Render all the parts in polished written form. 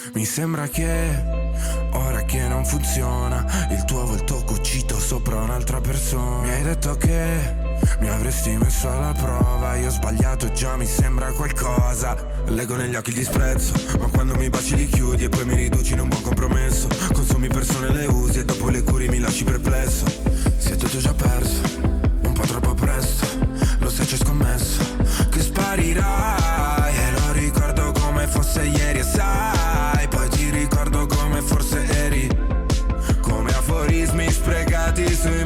Mi sembra che ora che non funziona il tuo volto cucito sopra un'altra persona. Mi hai detto che mi avresti messo alla prova. Io ho sbagliato già, mi sembra qualcosa. Leggo negli occhi il disprezzo, ma quando mi baci li chiudi e poi mi riduci in un buon compromesso. Consumi persone, le usi e dopo le curi mi lasci perplesso. Si è tutto già perso, un po' troppo presto. Lo sai, ci ho scommesso che sparirai e lo ricordo come fosse ieri e sai, poi ti ricordo come forse eri, come aforismi sprecati sui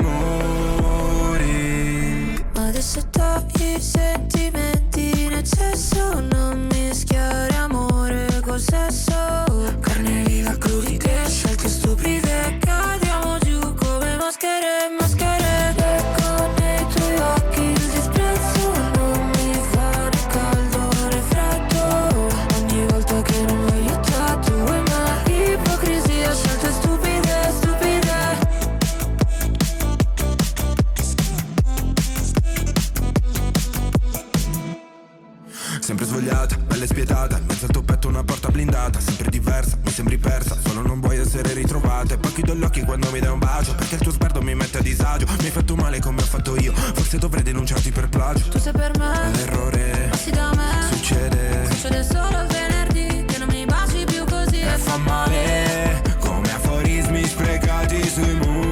muri. Adesso togli i sentimenti in eccesso, non mischiare amore col sesso. Carne viva, crudité, scelte stupide, cadiamo giù come maschere, maschere. Ecco nei tuoi occhi il disprezzo, non mi fa né caldo né freddo. Ogni volta che non mi hai aiutato, è una ipocrisia, scelte stupide, stupide. Sempre svogliata, bella e spietata, in mezzo al tuo petto una porta blindata. Sempre diversa, mi sembri persa, solo non vuoi essere ritrovata. E poi chiudo gli occhi quando mi dai un bacio, perché il tuo sguardo mi mette a disagio. Mi hai fatto male come ho fatto io, forse dovrei denunciarti per plagio. Tu sei per me, l'errore passi da me, succede solo il venerdì, che non mi baci più così e fa male. Come aforismi sprecati sui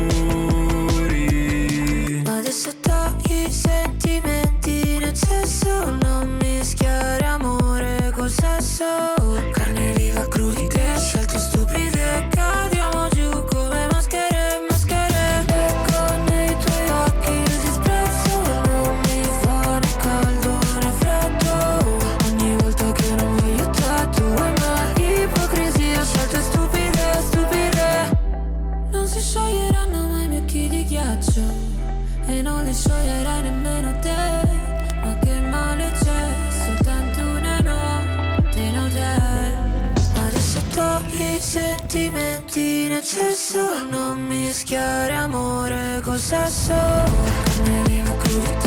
muri. Adesso togli i sentimenti in eccesso, non mischiare amore col sesso. Carne viva, crudité, scelte stupide, cadiamo giù come maschere, maschere. Ecco nei tuoi occhi il disprezzo, non mi fa né caldo né freddo. Ogni volta che non mi hai aiutato, è una ipocrisia, scelte stupide, stupide. Non si scioglieranno mai i miei occhi di ghiaccio, e non li scioglierai nemmeno te. Ma che male c'è, soltanto una notte in hotel. Adesso togli i sentimenti in eccesso, non mischiare amore col sesso. Carne viva, crudité,